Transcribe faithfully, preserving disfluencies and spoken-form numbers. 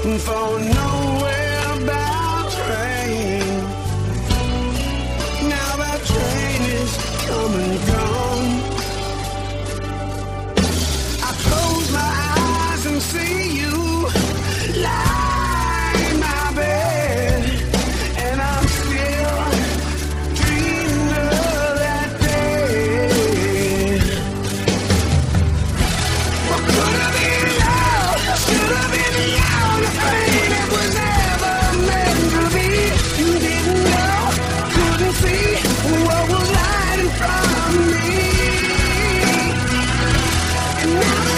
for nowhere bound train. Now that train is come and gone. I close my eyes and see you lie in my bed, and I'm still dreaming of that day. What could have been love? Should have been love. The pain it was never meant to be. You didn't know, couldn't see what was right in front of me, and now